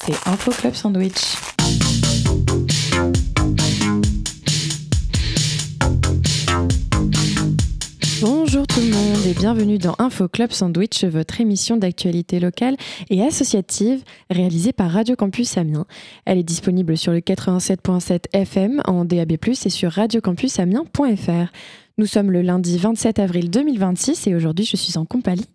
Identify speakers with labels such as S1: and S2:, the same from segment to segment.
S1: c'est Info Club Sandwich. Bonjour tout le monde et bienvenue dans Info Club Sandwich, votre émission d'actualité locale et associative réalisée par Radio Campus Amiens. Elle est disponible sur le 87.7 FM en DAB+, et sur radiocampusamiens.fr. Nous sommes le lundi 27 avril 2026 et aujourd'hui je suis en compagnie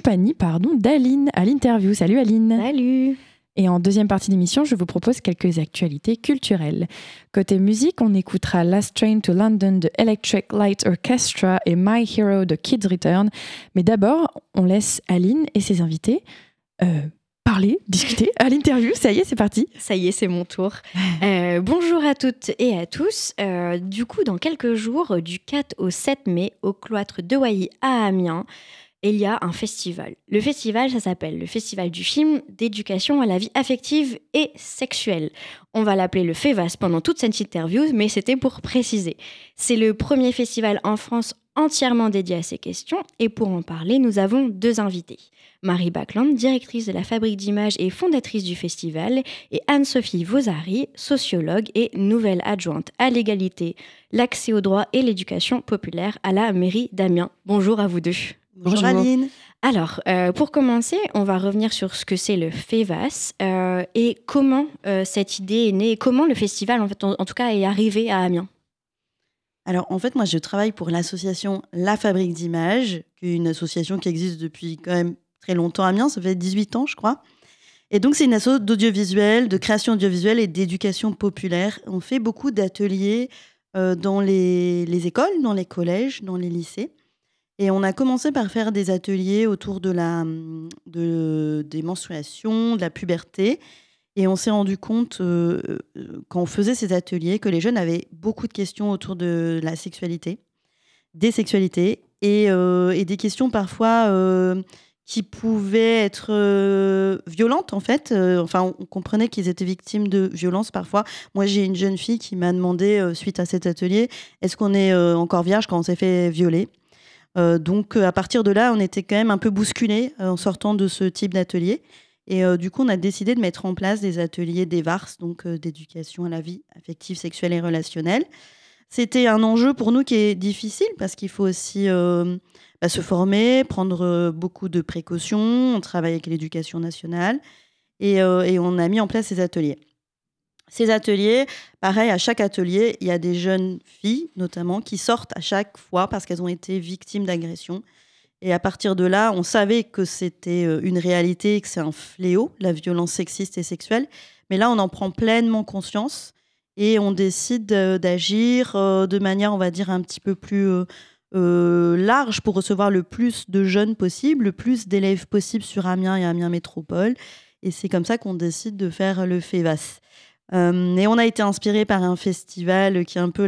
S1: d'Aline à l'interview. Salut Aline.
S2: Salut.
S1: Et en deuxième partie d'émission, je vous propose quelques actualités culturelles. Côté musique, on écoutera Last Train to London de Electric Light Orchestra et My Hero de Kids Return. Mais d'abord, on laisse Aline et ses invités parler, discuter à l'interview. Ça y est, c'est parti.
S2: Ça y est, c'est mon tour. Bonjour à toutes et à tous. Du coup, dans quelques jours, du 4 au 7 mai, au cloître de Wailly à Amiens, il y a un festival. Le festival, ça s'appelle le Festival du film d'éducation à la vie affective et sexuelle. On va l'appeler le FEVAS pendant toute cette interview, mais c'était pour préciser. C'est le premier festival en France entièrement dédié à ces questions, et pour en parler, nous avons deux invités. Marie Backland, directrice de la Fabrique d'images et fondatrice du festival, et Anne-Sophie Vosari, sociologue et nouvelle adjointe à l'égalité, l'accès aux droits et l'éducation populaire à la mairie d'Amiens. Bonjour à vous deux.
S3: Bonjour Aline.
S2: Alors, pour commencer, on va revenir sur ce que c'est le FEVAS et comment cette idée est née, et comment le festival, en tout cas, est arrivé à Amiens.
S3: Alors, en fait, moi, je travaille pour l'association La Fabrique d'Images, qui est une association qui existe depuis quand même très longtemps à Amiens, ça fait 18 ans, je crois. Et donc, c'est une asso d'audiovisuel, de création audiovisuelle et d'éducation populaire. On fait beaucoup d'ateliers dans les écoles, dans les collèges, dans les lycées. Et on a commencé par faire des ateliers autour des menstruations, de la puberté. Et on s'est rendu compte, quand on faisait ces ateliers, que les jeunes avaient beaucoup de questions autour de la sexualité, des sexualités, et des questions parfois qui pouvaient être violentes, en fait. On comprenait qu'ils étaient victimes de violences parfois. Moi, j'ai une jeune fille qui m'a demandé, suite à cet atelier, est-ce qu'on est encore vierge quand on s'est fait violer ? Donc, à partir de là, on était quand même un peu bousculés en sortant de ce type d'atelier. Et du coup, on a décidé de mettre en place des ateliers d'EVARS, donc d'éducation à la vie affective, sexuelle et relationnelle. C'était un enjeu pour nous qui est difficile parce qu'il faut aussi se former, prendre beaucoup de précautions. On travaille avec l'éducation nationale et on a mis en place ces ateliers. Ces ateliers, pareil, à chaque atelier, il y a des jeunes filles, notamment, qui sortent à chaque fois parce qu'elles ont été victimes d'agressions. Et à partir de là, on savait que c'était une réalité et que c'est un fléau, la violence sexiste et sexuelle. Mais là, on en prend pleinement conscience et on décide d'agir de manière, on va dire, un petit peu plus large pour recevoir le plus de jeunes possible, le plus d'élèves possible sur Amiens et Amiens Métropole. Et c'est comme ça qu'on décide de faire le FEVAS. Et on a été inspiré par un festival qui est un peu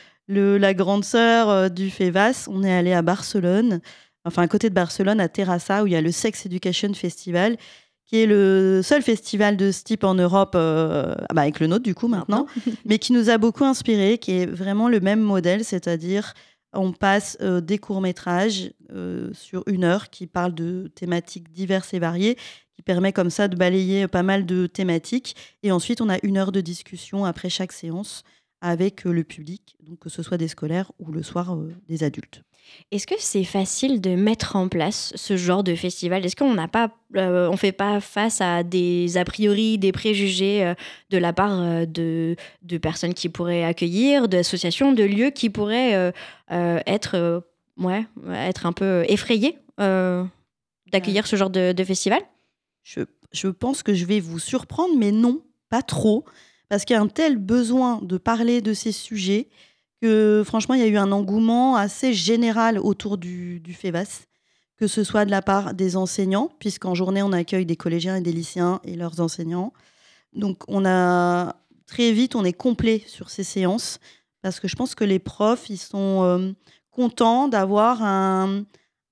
S3: la grande sœur du FEVAS. On est allé à Barcelone, à côté de Barcelone, à Terrassa, où il y a le Sex Education Festival, qui est le seul festival de ce type en Europe, avec le nôtre du coup maintenant, mais qui nous a beaucoup inspiré, qui est vraiment le même modèle, c'est-à-dire on passe des courts-métrages sur 1 heure qui parlent de thématiques diverses et variées, qui permet comme ça de balayer pas mal de thématiques. Et ensuite, on a 1 heure de discussion après chaque séance avec le public, donc que ce soit des scolaires ou le soir des adultes.
S2: Est-ce que c'est facile de mettre en place ce genre de festival ? Est-ce qu'on on fait pas face à des a priori, des préjugés de la part de personnes qui pourraient accueillir, d'associations, de lieux qui pourraient être un peu effrayés d'accueillir ce genre de festival ?
S3: Je pense que je vais vous surprendre, mais non, pas trop, parce qu'il y a un tel besoin de parler de ces sujets que franchement, il y a eu un engouement assez général autour du FEVAS, que ce soit de la part des enseignants, puisqu'en journée, on accueille des collégiens et des lycéens et leurs enseignants. Donc, très vite, on est complet sur ces séances, parce que je pense que les profs, ils sont contents d'avoir un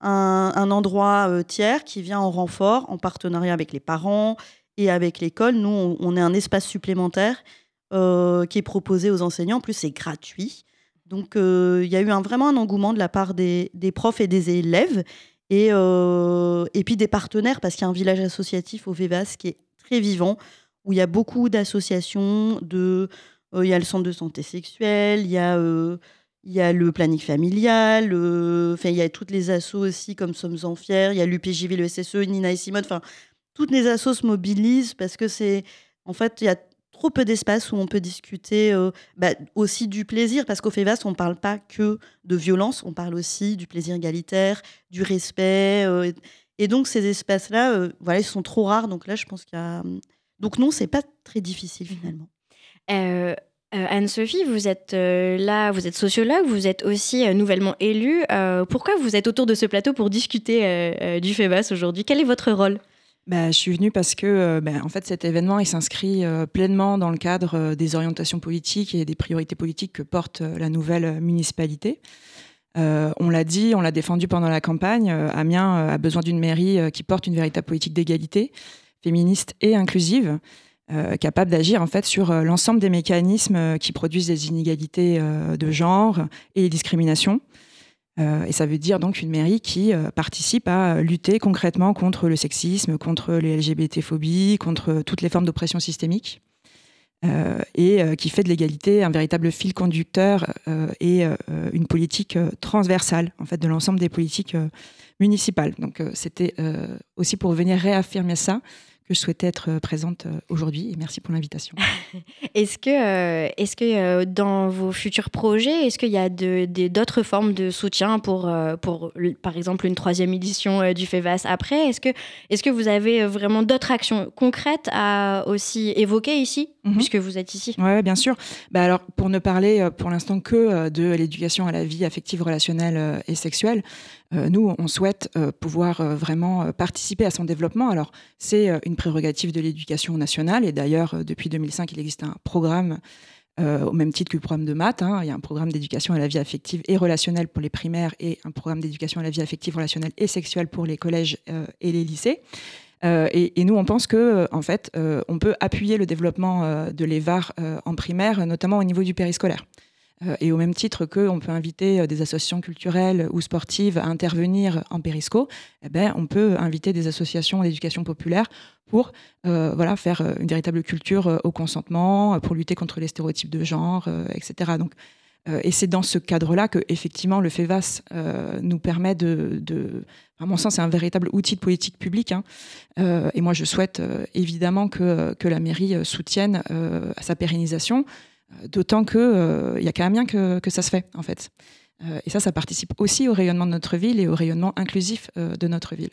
S3: endroit tiers qui vient en renfort, en partenariat avec les parents et avec l'école. Nous, on est un espace supplémentaire qui est proposé aux enseignants. En plus, c'est gratuit. Donc, il y a eu vraiment un engouement de la part des profs et des élèves et puis des partenaires, parce qu'il y a un village associatif au FEVAS qui est très vivant, où il y a beaucoup d'associations, il y a le centre de santé sexuelle, il y a le planning familial, il y a toutes les assos aussi comme Sommes en Fiers, il y a l'UPJV, le SSE, Nina et Simone, toutes les assos se mobilisent parce que en fait, il y a trop peu d'espace où on peut discuter aussi du plaisir, parce qu'au FEVAS, on ne parle pas que de violence, on parle aussi du plaisir égalitaire, du respect. Et donc, ces espaces-là, ils sont trop rares. Donc là, je pense qu'il y a... Donc non, c'est pas très difficile finalement.
S2: Anne-Sophie, vous êtes là, vous êtes sociologue, vous êtes aussi nouvellement élue. Pourquoi vous êtes autour de ce plateau pour discuter du FEVAS aujourd'hui ? Quel est votre rôle ?
S4: Je suis venue parce que en fait, cet événement il s'inscrit pleinement dans le cadre des orientations politiques et des priorités politiques que porte la nouvelle municipalité. On l'a dit, on l'a défendu pendant la campagne. Amiens a besoin d'une mairie qui porte une véritable politique d'égalité, féministe et inclusive, capable d'agir en fait sur l'ensemble des mécanismes qui produisent des inégalités de genre et les discriminations. Et ça veut dire donc une mairie qui participe à lutter concrètement contre le sexisme, contre les LGBT-phobies, contre toutes les formes d'oppression systémique, et qui fait de l'égalité un véritable fil conducteur et une politique transversale en fait, de l'ensemble des politiques municipales. Donc c'était aussi pour venir réaffirmer ça que je souhaitais être présente aujourd'hui, et merci pour l'invitation.
S2: Est-ce que dans vos futurs projets, est-ce qu'il y a d'autres formes de soutien pour par exemple, une 3e édition du FEVAS après ? Est-ce que vous avez vraiment d'autres actions concrètes à aussi évoquer ici, puisque vous êtes ici ?
S4: Oui, bien sûr. Alors, pour ne parler pour l'instant que de l'éducation à la vie affective, relationnelle et sexuelle, nous, on souhaite pouvoir vraiment participer à son développement. Alors, c'est une prérogative de l'éducation nationale. Et d'ailleurs, depuis 2005, il existe un programme au même titre que le programme de maths. Il y a un programme d'éducation à la vie affective et relationnelle pour les primaires et un programme d'éducation à la vie affective, relationnelle et sexuelle pour les collèges et les lycées. Et nous, on pense que, en fait, on peut appuyer le développement de l'EVAR en primaire, notamment au niveau du périscolaire. Et au même titre qu'on peut inviter des associations culturelles ou sportives à intervenir en périsco, on peut inviter des associations d'éducation populaire pour faire une véritable culture au consentement, pour lutter contre les stéréotypes de genre, etc. Donc, et c'est dans ce cadre-là que, effectivement, le FEVAS nous permet à mon sens, c'est un véritable outil de politique publique. Et moi, je souhaite évidemment que la mairie soutienne sa pérennisation. D'autant qu'il n'y a qu'à Amiens que ça se fait, en fait. Et ça participe aussi au rayonnement de notre ville et au rayonnement inclusif de notre ville.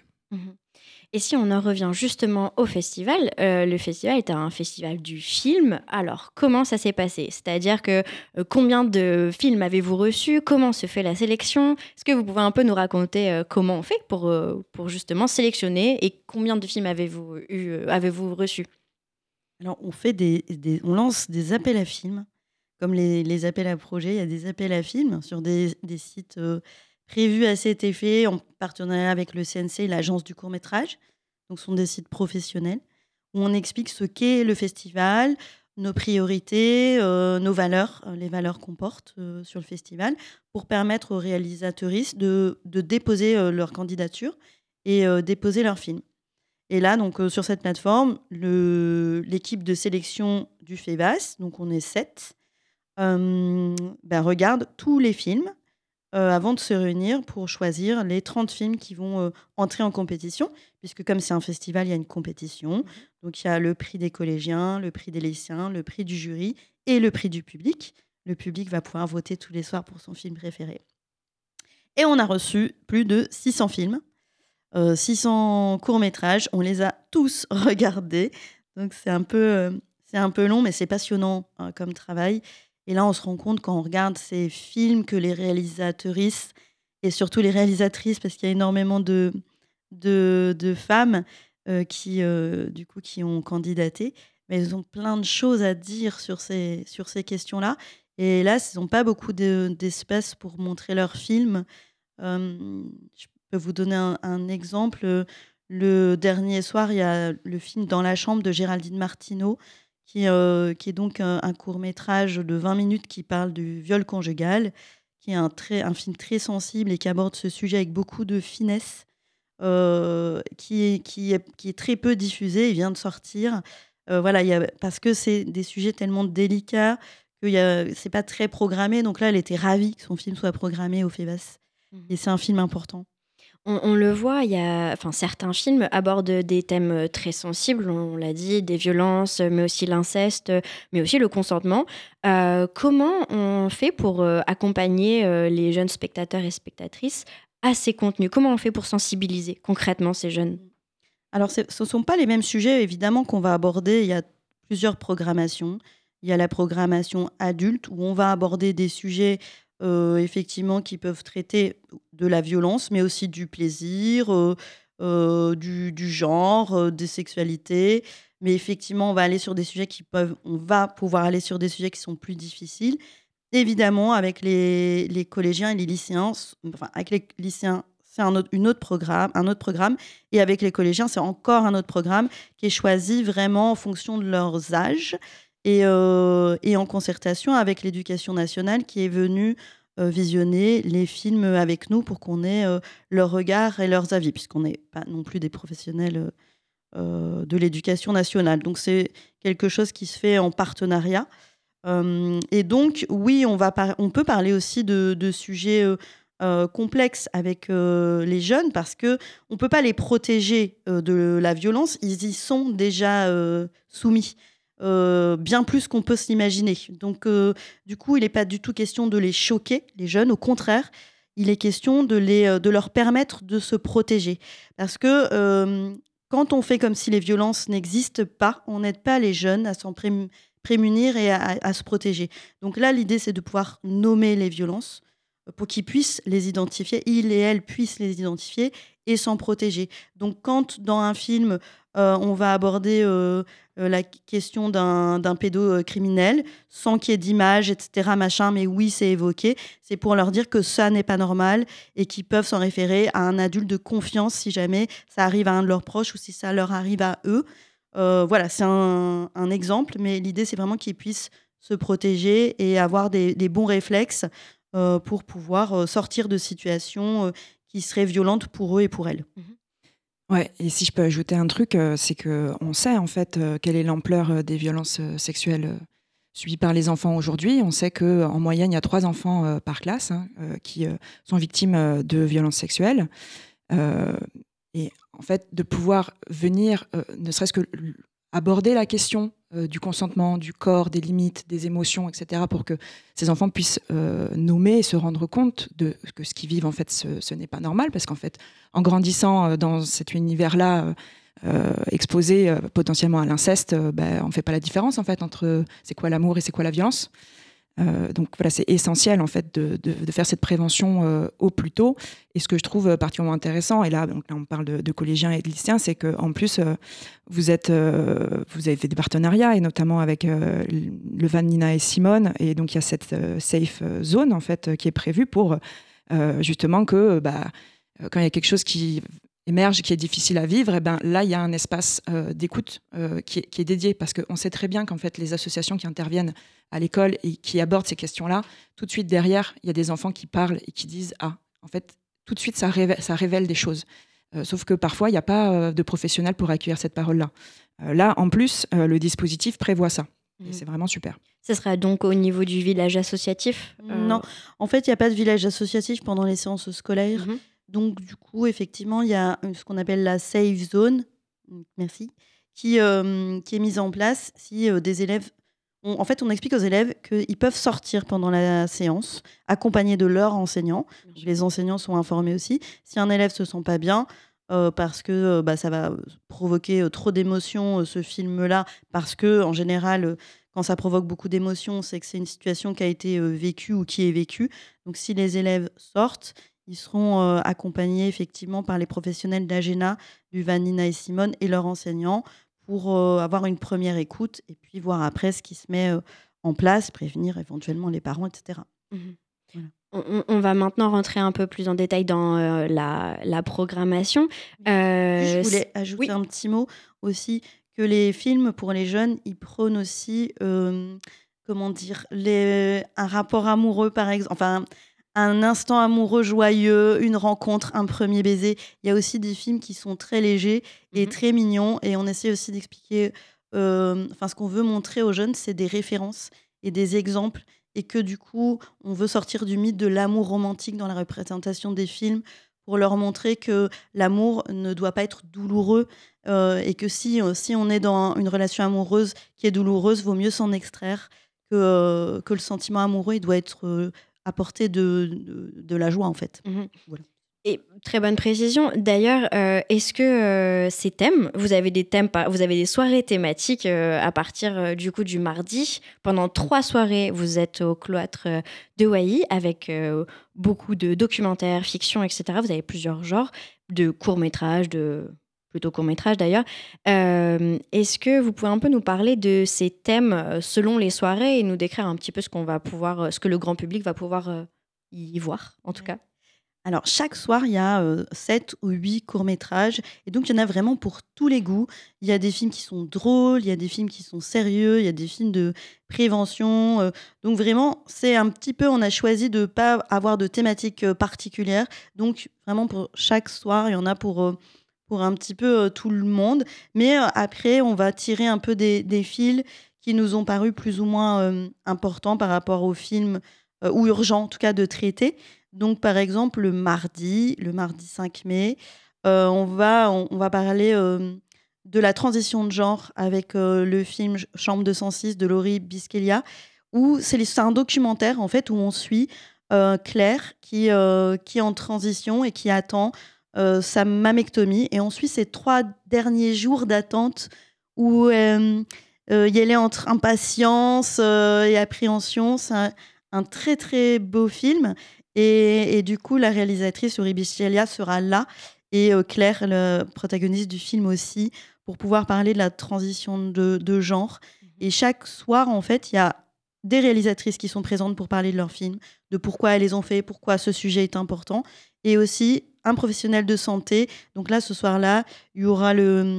S2: Et si on en revient justement au festival, le festival est un festival du film. Alors, comment ça s'est passé ? C'est-à-dire que combien de films avez-vous reçus ? Comment se fait la sélection ? Est-ce que vous pouvez un peu nous raconter comment on fait pour justement sélectionner, et combien de films avez-vous reçus ?
S3: Alors, on lance des appels à films, comme les appels à projets. Il y a des appels à films sur des sites prévus à cet effet, en partenariat avec le CNC, l'agence du court-métrage. Donc, ce sont des sites professionnels où on explique ce qu'est le festival, nos priorités, nos valeurs, les valeurs qu'on porte sur le festival, pour permettre aux réalisateuristes de déposer leur candidature et déposer leur film. Et là, donc, sur cette plateforme, l'équipe de sélection du FEVAS, donc on est 7, regarde tous les films avant de se réunir pour choisir les 30 films qui vont entrer en compétition, puisque comme c'est un festival, il y a une compétition. Donc il y a le prix des collégiens, le prix des lycéens, le prix du jury et le prix du public. Le public va pouvoir voter tous les soirs pour son film préféré. Et on a reçu plus de 600 films. 600 courts-métrages, on les a tous regardés. Donc c'est un peu long, mais c'est passionnant comme travail. Et là, on se rend compte quand on regarde ces films que les réalisateuristes, et surtout les réalisatrices, parce qu'il y a énormément de femmes qui ont candidaté, mais elles ont plein de choses à dire sur ces questions-là. Et là, ils n'ont pas beaucoup d'espace pour montrer leurs films. Je peux vous donner un exemple. Le dernier soir, il y a le film Dans la chambre de Géraldine Martineau, qui est donc un court-métrage de 20 minutes qui parle du viol conjugal, qui est un film très sensible et qui aborde ce sujet avec beaucoup de finesse, qui est très peu diffusé. Il vient de sortir. Voilà, parce que c'est des sujets tellement délicats que c'est pas très programmé. Donc là, elle était ravie que son film soit programmé au FEVAS. Et c'est un film important.
S2: On le voit, certains films abordent des thèmes très sensibles, on l'a dit, des violences, mais aussi l'inceste, mais aussi le consentement. Comment on fait pour accompagner les jeunes spectateurs et spectatrices à ces contenus? Comment on fait pour sensibiliser concrètement ces jeunes?
S3: Alors, ce ne sont pas les mêmes sujets, évidemment, qu'on va aborder. Il y a plusieurs programmations. Il y a la programmation adulte, où on va aborder des sujets, effectivement, qui peuvent traiter de la violence, mais aussi du plaisir, du genre, des sexualités. Mais effectivement, on va pouvoir aller sur des sujets qui sont plus difficiles. Évidemment, avec les collégiens et les lycéens, enfin, avec les lycéens, c'est un autre programme. Et avec les collégiens, c'est encore un autre programme qui est choisi vraiment en fonction de leurs âges et en concertation avec l'éducation nationale qui est venue visionner les films avec nous pour qu'on ait leur regard et leurs avis, puisqu'on n'est pas non plus des professionnels de l'éducation nationale. Donc, c'est quelque chose qui se fait en partenariat. Et donc, oui, on peut parler aussi de sujets complexes avec les jeunes parce qu'on ne peut pas les protéger de la violence. Ils y sont déjà soumis, bien plus qu'on peut s'imaginer. Donc, du coup, il n'est pas du tout question de les choquer, les jeunes. Au contraire, il est question de leur permettre de se protéger. Parce que quand on fait comme si les violences n'existent pas, on n'aide pas les jeunes à s'en prémunir et à se protéger. Donc là, l'idée, c'est de pouvoir nommer les violences pour qu'ils puissent les identifier, ils et elles puissent les identifier et s'en protéger. Donc quand dans un film, on va aborder la question d'un pédocriminel, sans qu'il y ait d'image, etc., machin, mais oui, c'est évoqué, c'est pour leur dire que ça n'est pas normal et qu'ils peuvent s'en référer à un adulte de confiance si jamais ça arrive à un de leurs proches ou si ça leur arrive à eux. Voilà, c'est un exemple, mais l'idée, c'est vraiment qu'ils puissent se protéger et avoir des bons réflexes pour pouvoir sortir de situations qui seraient violentes pour eux et pour elles.
S4: Ouais, et si je peux ajouter un truc, c'est qu'on sait en fait quelle est l'ampleur des violences sexuelles subies par les enfants aujourd'hui. On sait qu'en moyenne, il y a 3 enfants par classe qui sont victimes de violences sexuelles. Et en fait, de pouvoir venir, ne serait-ce que aborder la question du consentement, du corps, des limites, des émotions, etc., pour que ces enfants puissent nommer et se rendre compte de que ce qu'ils vivent, en fait, ce n'est pas normal, parce qu'en fait, en grandissant dans cet univers-là, exposé potentiellement à l'inceste, on ne fait pas la différence, en fait, entre c'est quoi l'amour et c'est quoi la violence. Donc voilà, c'est essentiel en fait de faire cette prévention au plus tôt. Et ce que je trouve particulièrement intéressant, et là, donc là on parle de collégiens et de lycéens, c'est qu'en plus vous avez fait des partenariats et notamment avec le Van Nina et Simone, et donc il y a cette safe zone en fait qui est prévue pour justement que quand il y a quelque chose qui émerge, qui est difficile à vivre, et là, il y a un espace d'écoute qui est dédié, parce qu'on sait très bien qu'en fait, les associations qui interviennent à l'école et qui abordent ces questions-là, tout de suite derrière, il y a des enfants qui parlent et qui disent « Ah !» En fait, tout de suite, ça révèle des choses. Sauf que parfois, il n'y a pas de professionnels pour accueillir cette parole-là. Là, en plus, le dispositif prévoit ça. Et c'est vraiment super.
S2: Ce sera donc au niveau du village associatif
S3: Non, en fait, il n'y a pas de village associatif pendant les séances scolaires. Donc, du coup, effectivement, il y a ce qu'on appelle la safe zone, merci, qui est mise en place si des élèves... En fait, on explique aux élèves qu'ils peuvent sortir pendant la séance, accompagnés de leurs enseignants. Les enseignants sont informés aussi. Si un élève ne se sent pas bien, parce que ça va provoquer trop d'émotions, ce film-là, parce que en général, quand ça provoque beaucoup d'émotions, c'est que c'est une situation qui a été vécue ou qui est vécue. Donc, si les élèves sortent, ils seront accompagnés effectivement par les professionnels d'Agena, du Van Nina et Simone et leurs enseignants pour avoir une première écoute et puis voir après ce qui se met en place, prévenir éventuellement les parents, etc.
S2: Voilà. On va maintenant rentrer un peu plus en détail dans la programmation.
S3: Je voulais ajouter un petit mot aussi, que les films pour les jeunes, ils prônent aussi, un rapport amoureux par exemple, enfin un instant amoureux joyeux, une rencontre, un premier baiser. Il y a aussi des films qui sont très légers et très mignons. Et on essaie aussi d'expliquer ce qu'on veut montrer aux jeunes, c'est des références et des exemples, et que du coup, on veut sortir du mythe de l'amour romantique dans la représentation des films pour leur montrer que l'amour ne doit pas être douloureux, et que si on est dans une relation amoureuse qui est douloureuse, vaut mieux s'en extraire, que le sentiment amoureux, il doit être apporté de la joie, en fait.
S2: Mhm.
S3: Voilà.
S2: Et très bonne précision. D'ailleurs, est-ce que ces thèmes, vous avez vous avez des soirées thématiques à partir du coup du mardi. Pendant 3 soirées, vous êtes au cloître de Wai avec beaucoup de documentaires, fiction, etc. Vous avez plusieurs genres de courts-métrages, plutôt courts-métrages d'ailleurs. Est-ce que vous pouvez un peu nous parler de ces thèmes selon les soirées et nous décrire un petit peu ce que le grand public va pouvoir y voir, en tout cas?
S3: Alors, chaque soir, il y a 7 ou 8 courts-métrages. Et donc, il y en a vraiment pour tous les goûts. Il y a des films qui sont drôles, il y a des films qui sont sérieux, il y a des films de prévention. Donc, vraiment, c'est un petit peu, on a choisi de ne pas avoir de thématique particulière. Donc, vraiment, pour chaque soir, il y en a pour un petit peu tout le monde. Mais après, on va tirer un peu des fils qui nous ont paru plus ou moins importants par rapport aux films, ou urgents, en tout cas, de traiter. Donc, par exemple, le mardi 5 mai, on va parler de la transition de genre avec le film Chambre 206 de Laurie Bisquelia, où c'est un documentaire en fait où on suit Claire qui est en transition et qui attend sa mammectomie. Et on suit ces 3 derniers jours d'attente où elle est entre impatience et appréhension. C'est un très très beau film. Et du coup, la réalisatrice Laurie Bisceglia sera là, et Claire, le protagoniste du film aussi, pour pouvoir parler de la transition de genre. Et chaque soir, en fait, il y a des réalisatrices qui sont présentes pour parler de leur film, de pourquoi elles les ont fait, pourquoi ce sujet est important, et aussi un professionnel de santé. Donc là, ce soir-là, il y aura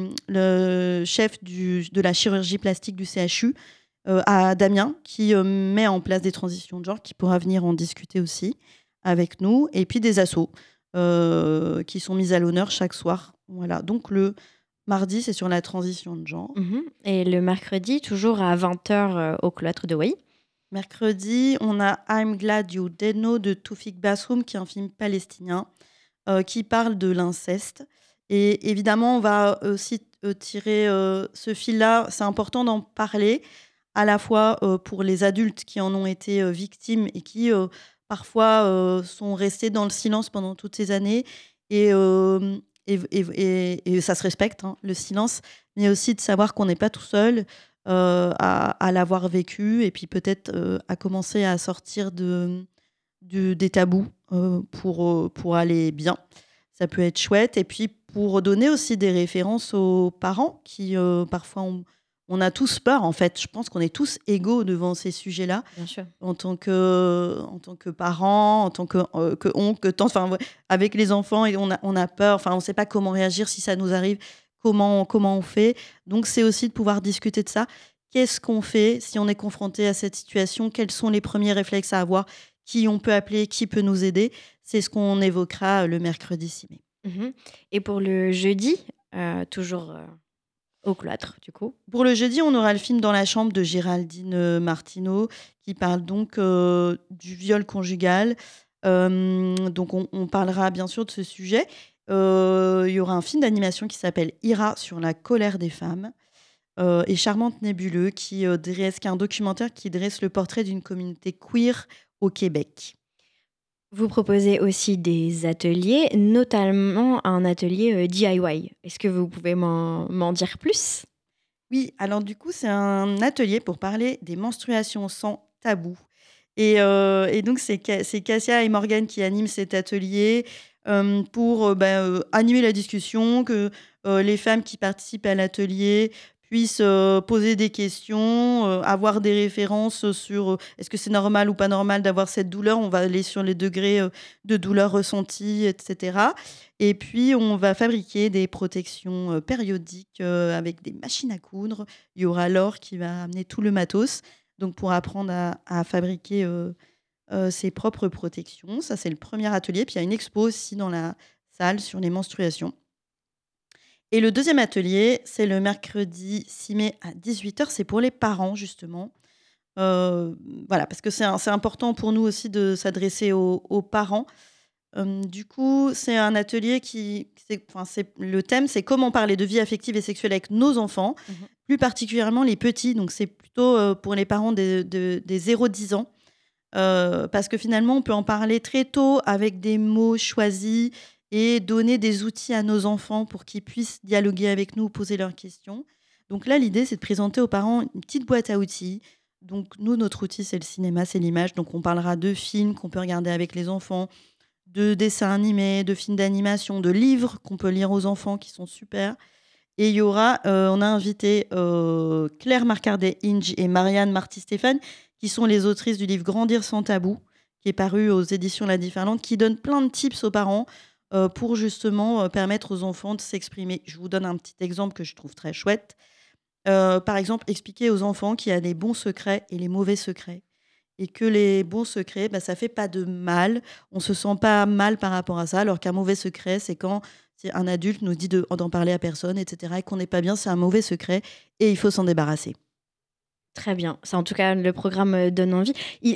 S3: le chef de la chirurgie plastique du CHU, à Damien, qui met en place des transitions de genre, qui pourra venir en discuter aussi avec nous, et puis des assos qui sont mises à l'honneur chaque soir. Voilà. Donc le mardi, c'est sur la transition de genre.
S2: Et le mercredi, toujours à 20h au cloître de Wai.
S3: Mercredi, on a I'm Glad You Didn't Know de Toufik Basroum, qui est un film palestinien qui parle de l'inceste. Et évidemment, on va aussi tirer ce fil-là. C'est important d'en parler, à la fois pour les adultes qui en ont été victimes et qui parfois sont restés dans le silence pendant toutes ces années. Et, et ça se respecte, hein, le silence, mais aussi de savoir qu'on n'est pas tout seul à l'avoir vécu, et puis peut-être à commencer à sortir des tabous pour aller bien. Ça peut être chouette. Et puis pour donner aussi des références aux parents qui parfois on a tous peur, en fait. Je pense qu'on est tous égaux devant ces sujets-là.
S2: Bien sûr.
S3: En tant que parents, en tant que oncle, que tante, enfin, ouais, avec les enfants, et on a peur. Enfin, on ne sait pas comment réagir si ça nous arrive. Comment on fait. Donc, c'est aussi de pouvoir discuter de ça. Qu'est-ce qu'on fait si on est confronté à cette situation? Quels sont les premiers réflexes à avoir? Qui on peut appeler? Qui peut nous aider? C'est ce qu'on évoquera le mercredi 6 mai.
S2: Et pour le jeudi, toujours au cloître, du coup.
S3: Pour le jeudi, on aura le film Dans la chambre de Géraldine Martineau, qui parle donc du viol conjugal. Donc, on parlera bien sûr de ce sujet. Il y aura un film d'animation qui s'appelle Ira sur la colère des femmes. Et Charmante Nébuleux, qui est un documentaire qui dresse le portrait d'une communauté queer au Québec.
S2: Vous proposez aussi des ateliers, notamment un atelier DIY. Est-ce que vous pouvez m'en dire plus?
S3: Oui, alors du coup, c'est un atelier pour parler des menstruations sans tabou. Et donc, c'est Cassia et Morgane qui animent cet atelier pour animer la discussion, que les femmes qui participent à l'atelier puissent poser des questions, avoir des références sur est-ce que c'est normal ou pas normal d'avoir cette douleur. On va aller sur les degrés de douleur ressentie, etc. Et puis, on va fabriquer des protections périodiques avec des machines à coudre. Il y aura Laure qui va amener tout le matos, donc pour apprendre à fabriquer ses propres protections. Ça, c'est le premier atelier. Puis il y a une expo aussi dans la salle sur les menstruations. Et le deuxième atelier, c'est le mercredi 6 mai à 18h. C'est pour les parents, justement. Voilà, parce que c'est important pour nous aussi de s'adresser aux parents. Du coup, c'est un atelier le thème, c'est comment parler de vie affective et sexuelle avec nos enfants, plus particulièrement les petits. Donc, c'est plutôt pour les parents des 0-10 ans. Parce que finalement, on peut en parler très tôt avec des mots choisis et donner des outils à nos enfants pour qu'ils puissent dialoguer avec nous, poser leurs questions. Donc là, l'idée, c'est de présenter aux parents une petite boîte à outils. Donc nous, notre outil, c'est le cinéma, c'est l'image. Donc on parlera de films qu'on peut regarder avec les enfants, de dessins animés, de films d'animation, de livres qu'on peut lire aux enfants qui sont super. Et il y aura, on a invité Claire Marcardet-Inge et Marianne Marty-Stéphane, qui sont les autrices du livre Grandir sans tabou, qui est paru aux éditions La Différlante, qui donne plein de tips aux parents pour justement permettre aux enfants de s'exprimer. Je vous donne un petit exemple que je trouve très chouette. Par exemple, expliquer aux enfants qu'il y a des bons secrets et les mauvais secrets. Et que les bons secrets, ça ne fait pas de mal. On ne se sent pas mal par rapport à ça, alors qu'un mauvais secret, c'est quand un adulte nous dit d'en parler à personne, etc. Et qu'on n'est pas bien, c'est un mauvais secret et il faut s'en débarrasser.
S2: Très bien. Ça, en tout cas, le programme donne envie.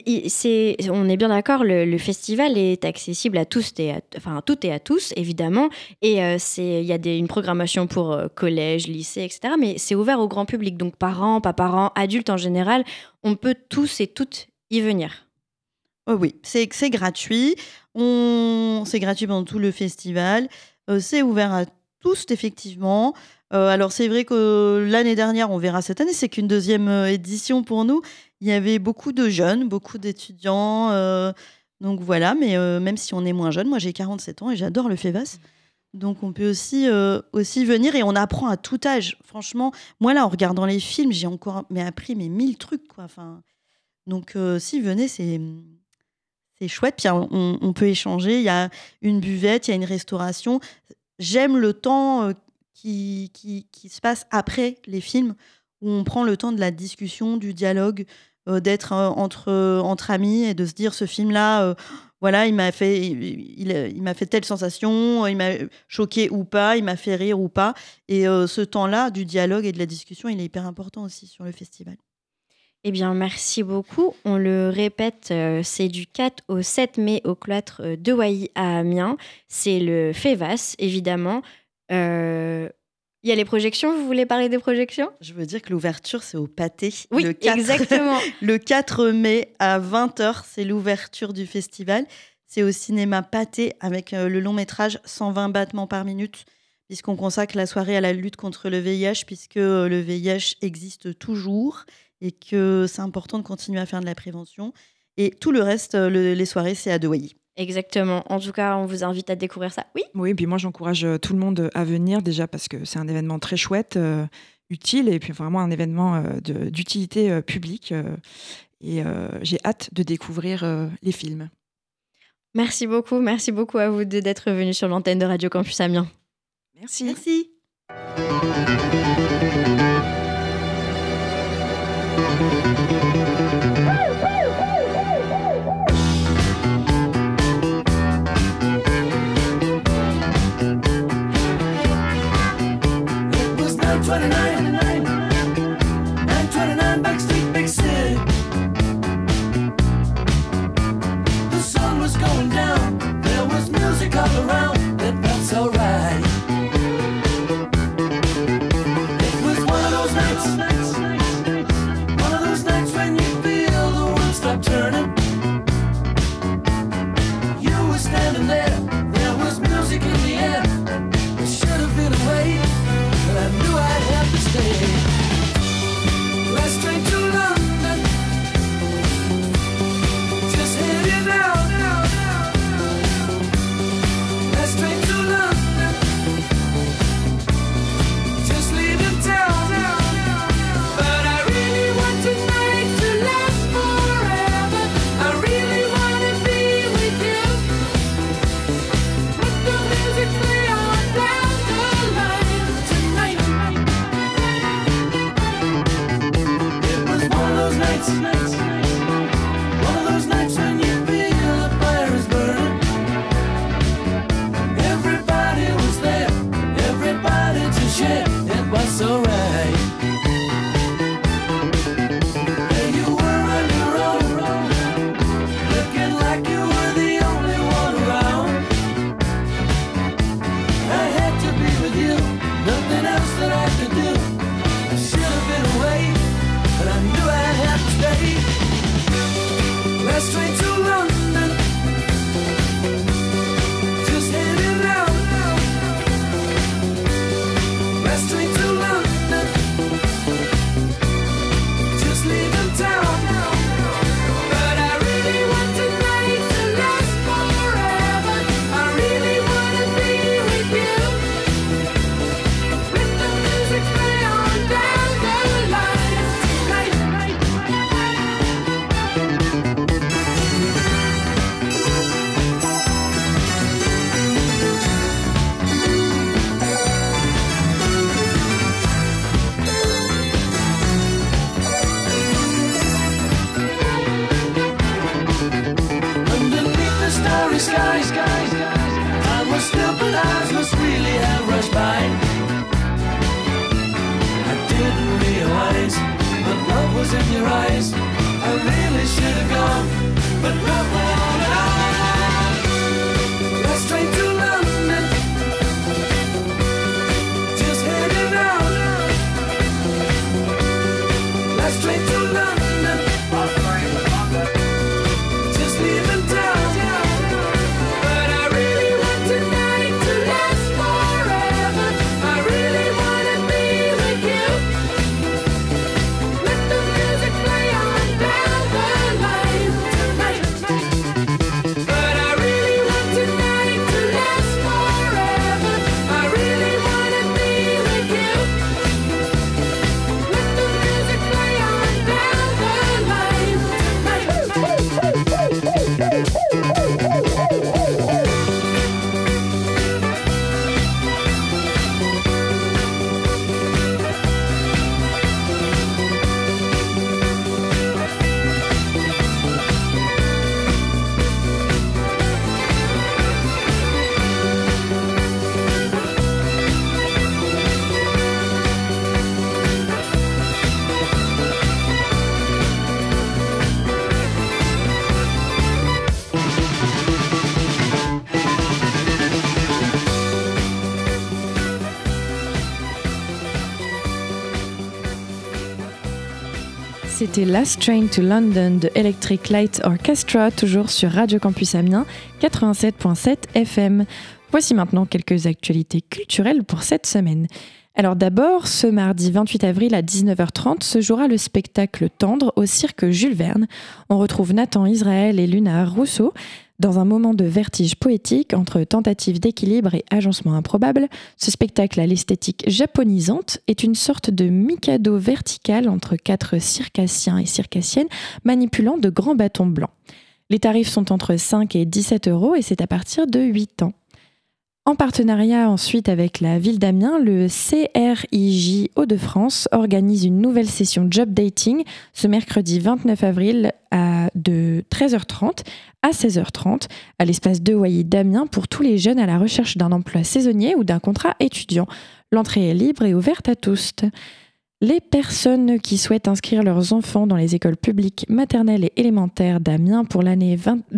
S2: On est bien d'accord, le festival est accessible à tous toutes et à tous, évidemment. Et il y a une programmation pour collège, lycée, etc. Mais c'est ouvert au grand public. Donc, parents, pas parents, adultes en général, on peut tous et toutes y venir.
S3: Oh oui, c'est gratuit. C'est gratuit pendant tout le festival. C'est ouvert à tous, effectivement. Alors, c'est vrai que l'année dernière, on verra cette année, c'est qu'une deuxième édition pour nous. Il y avait beaucoup de jeunes, beaucoup d'étudiants. Donc voilà, mais même si on est moins jeune, moi j'ai 47 ans et j'adore le FEVAS. Donc on peut aussi venir et on apprend à tout âge. Franchement, moi là, en regardant les films, j'ai encore appris 1000 trucs, quoi. Donc si, venez, c'est chouette. Puis on peut échanger, il y a une buvette, il y a une restauration. J'aime le temps qui se passe après les films, où on prend le temps de la discussion, du dialogue, d'être entre amis et de se dire ce film-là, voilà, il m'a fait telle sensation, il m'a choqué ou pas, il m'a fait rire ou pas. Et ce temps-là du dialogue et de la discussion, il est hyper important aussi sur le festival.
S2: Eh bien, merci beaucoup. On le répète, c'est du 4 au 7 mai au cloître de Waihi à Amiens. C'est le FEVAS, évidemment. Il y a les projections. Vous voulez parler des projections ?
S3: Je veux dire que l'ouverture, c'est au Pâté.
S2: Oui, exactement.
S3: Le 4 mai à 20h, c'est l'ouverture du festival. C'est au cinéma Pâté avec le long métrage 120 battements par minute, puisqu'on consacre la soirée à la lutte contre le VIH, puisque le VIH existe toujours et que c'est important de continuer à faire de la prévention. Et tout le reste, les soirées, c'est à De Waihi.
S2: Exactement. En tout cas, on vous invite à découvrir ça. Oui.
S4: Oui, et puis moi, j'encourage tout le monde à venir, déjà parce que c'est un événement très chouette, utile, et puis vraiment un événement d'utilité publique. Et j'ai hâte de découvrir les films.
S2: Merci beaucoup à vous deux d'être venus sur l'antenne de Radio Campus Amiens.
S4: Merci.
S3: Merci.
S5: Stay. that I could do. I should have been away, but I knew I had to stay. Last train to London, just heading out. Last train to London, just leaving town. But I really want tonight to last forever. I really wanna be with you. Let the music play on down the line tonight. Underneath the starry sky, time was still, but eyes must really have rushed by. I didn't realize, but love was in your eyes. I really should have gone, but love went on and on. Last train to London, just heading out. Last train to London, just leaving town. But I really want tonight to last forever. I really wanna be with you. Let the music play on down the line tonight. But I really want tonight to last forever. I really wanna be with you. Let the music play on down the line tonight.
S1: C'était Last Train to London de Electric Light Orchestra, toujours sur Radio Campus Amiens 87.7 FM. Voici maintenant quelques actualités culturelles pour cette semaine. Alors d'abord, ce mardi 28 avril à 19h30 se jouera le spectacle Tendre au cirque Jules Verne. On retrouve Nathan Israël et Luna Rousseau dans un moment de vertige poétique entre tentative d'équilibre et agencement improbable. Ce spectacle à l'esthétique japonisante est une sorte de mikado vertical entre 4 circassiens et circassiennes manipulant de grands bâtons blancs. Les tarifs sont entre 5 et 17 € et c'est à partir de 8 ans. En partenariat ensuite avec la ville d'Amiens, le CRIJ Hauts-de-France organise une nouvelle session job dating ce mercredi 29 avril de 13h30 à 16h30 à l'espace de Wailly d'Amiens pour tous les jeunes à la recherche d'un emploi saisonnier ou d'un contrat étudiant. L'entrée est libre et ouverte à tous. Les personnes qui souhaitent inscrire leurs enfants dans les écoles publiques maternelles et élémentaires d'Amiens pour l'année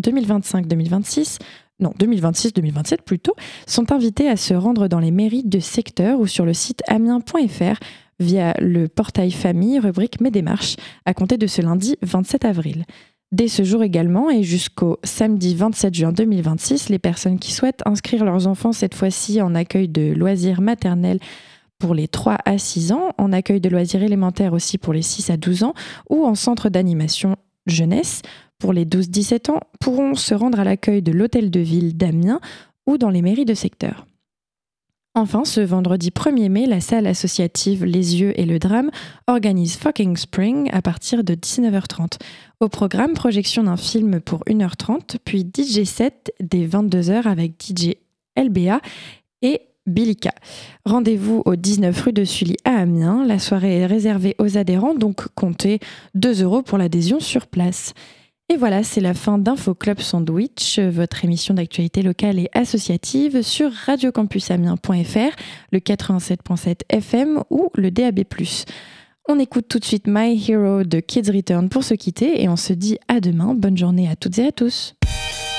S1: 2025-2026 2026-2027 plutôt, sont invités à se rendre dans les mairies de secteur ou sur le site amiens.fr via le portail famille, rubrique Mes démarches, à compter de ce lundi 27 avril. Dès ce jour également et jusqu'au samedi 27 juin 2026, les personnes qui souhaitent inscrire leurs enfants cette fois-ci en accueil de loisirs maternels pour les 3 à 6 ans, en accueil de loisirs élémentaires aussi pour les 6 à 12 ans ou en centre d'animation jeunesse pour les 12-17 ans pourront se rendre à l'accueil de l'hôtel de ville d'Amiens ou dans les mairies de secteur. Enfin, ce vendredi 1er mai, la salle associative Les Yeux et le Drame organise Fucking Spring à partir de 19h30. Au programme, projection d'un film pour 1h30, puis DJ set dès 22h avec DJ LBA et Bilika. Rendez-vous au 19 rue de Sully à Amiens. La soirée est réservée aux adhérents, donc comptez 2 € pour l'adhésion sur place. Et voilà, c'est la fin d'Info Club Sandwich, votre émission d'actualité locale et associative sur radiocampusamiens.fr, le 87.7 FM ou le DAB+. On écoute tout de suite My Hero de Kids Return pour se quitter et on se dit à demain. Bonne journée à toutes et à tous.